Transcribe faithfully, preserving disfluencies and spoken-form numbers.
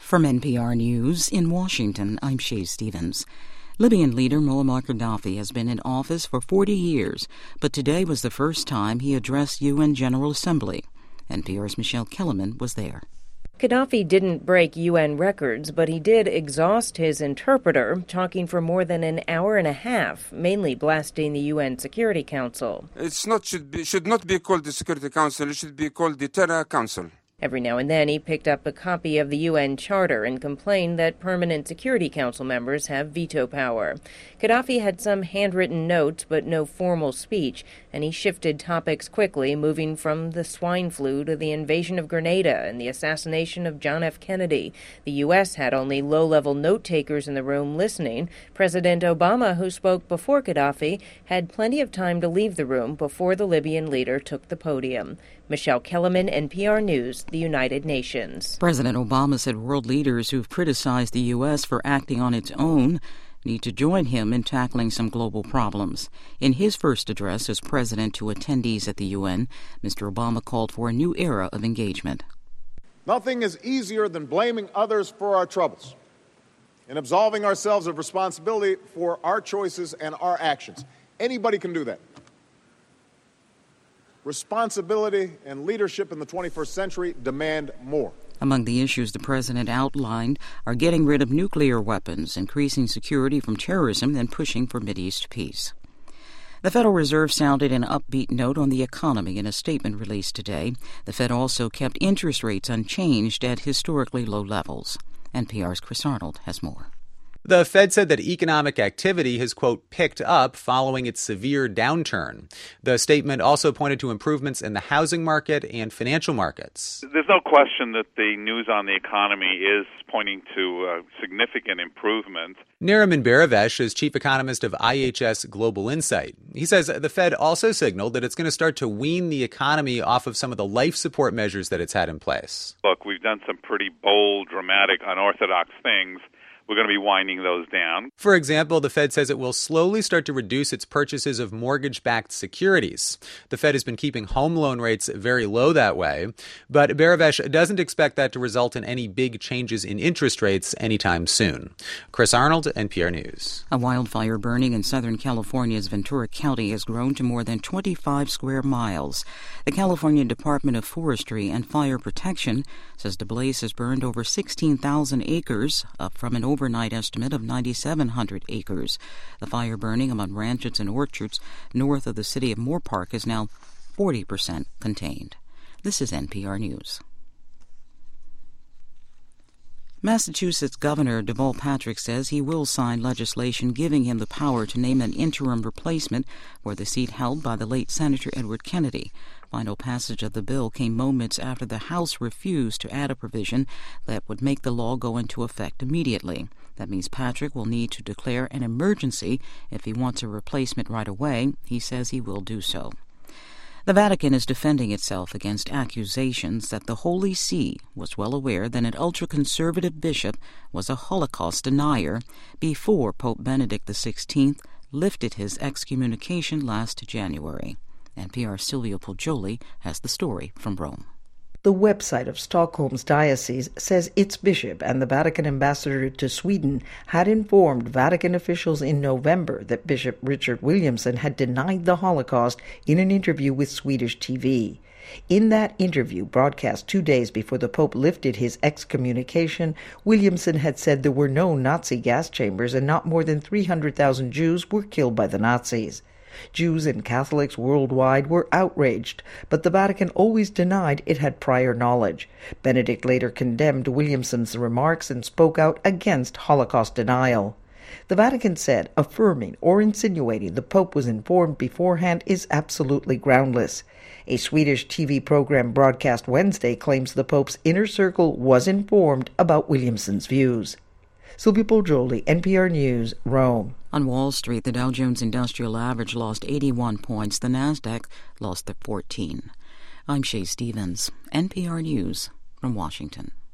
From N P R News in Washington, I'm Shay Stevens. Libyan leader Muammar Gaddafi has been in office for forty years, but today was the first time he addressed U N General Assembly. N P R's Michelle Kellerman was there. Gaddafi didn't break U N records, but he did exhaust his interpreter, talking for more than an hour and a half, mainly blasting the U N Security Council. It's not should be, should not be called the Security Council. It should be called the Terror Council. Every now and then he picked up a copy of the U N Charter and complained that permanent Security Council members have veto power. Gaddafi had some handwritten notes but no formal speech, and he shifted topics quickly, moving from the swine flu to the invasion of Grenada and the assassination of John F. Kennedy. The U S had only low-level note-takers in the room listening. President Obama, who spoke before Gaddafi, had plenty of time to leave the room before the Libyan leader took the podium. Michelle Kellerman, N P R News, the United Nations. President Obama said world leaders who've criticized the U S for acting on its own need to join him in tackling some global problems. In his first address as president to attendees at the U N, Mister Obama called for a new era of engagement. Nothing is easier than blaming others for our troubles and absolving ourselves of responsibility for our choices and our actions. Anybody can do that. Responsibility and leadership in the twenty-first century demand more. Among the issues the president outlined are getting rid of nuclear weapons, increasing security from terrorism, and pushing for Mideast peace. The Federal Reserve sounded an upbeat note on the economy in a statement released today. The Fed also kept interest rates unchanged at historically low levels. N P R's Chris Arnold has more. The Fed said that economic activity has, quote, picked up following its severe downturn. The statement also pointed to improvements in the housing market and financial markets. There's no question that the news on the economy is pointing to uh, significant improvement. Nariman Behravesh is chief economist of I H S Global Insight. He says the Fed also signaled that it's going to start to wean the economy off of some of the life support measures that it's had in place. Look, we've done some pretty bold, dramatic, unorthodox things. We're going to be winding those down. For example, the Fed says it will slowly start to reduce its purchases of mortgage-backed securities. The Fed has been keeping home loan rates very low that way, but Behravesh doesn't expect that to result in any big changes in interest rates anytime soon. Chris Arnold, N P R News. A wildfire burning in Southern California's Ventura County has grown to more than twenty-five square miles. The California Department of Forestry and Fire Protection says the blaze has burned over sixteen thousand acres, up from an overnight estimate of nine thousand seven hundred acres. The fire burning among ranches and orchards north of the city of Moorpark is now forty percent contained. This is N P R News. Massachusetts Governor Deval Patrick says he will sign legislation giving him the power to name an interim replacement for the seat held by the late Senator Edward Kennedy. Final passage of the bill came moments after the House refused to add a provision that would make the law go into effect immediately. That means Patrick will need to declare an emergency if he wants a replacement right away. He says he will do so. The Vatican is defending itself against accusations that the Holy See was well aware that an ultra-conservative bishop was a Holocaust denier before Pope Benedict the sixteenth lifted his excommunication last January. N P R's Silvio Poggioli has the story from Rome. The website of Stockholm's diocese says its bishop and the Vatican ambassador to Sweden had informed Vatican officials in November that Bishop Richard Williamson had denied the Holocaust in an interview with Swedish T V. In that interview, broadcast two days before the Pope lifted his excommunication, Williamson had said there were no Nazi gas chambers and not more than three hundred thousand Jews were killed by the Nazis. Jews and Catholics worldwide were outraged, but the Vatican always denied it had prior knowledge. Benedict later condemned Williamson's remarks and spoke out against Holocaust denial. The Vatican said affirming or insinuating the Pope was informed beforehand is absolutely groundless. A Swedish T V program broadcast Wednesday claims the Pope's inner circle was informed about Williamson's views. Silvio Poggioli, N P R News, Rome. On Wall Street, the Dow Jones Industrial Average lost eighty-one points. The Nasdaq lost fourteen. I'm Shay Stevens, N P R News from Washington.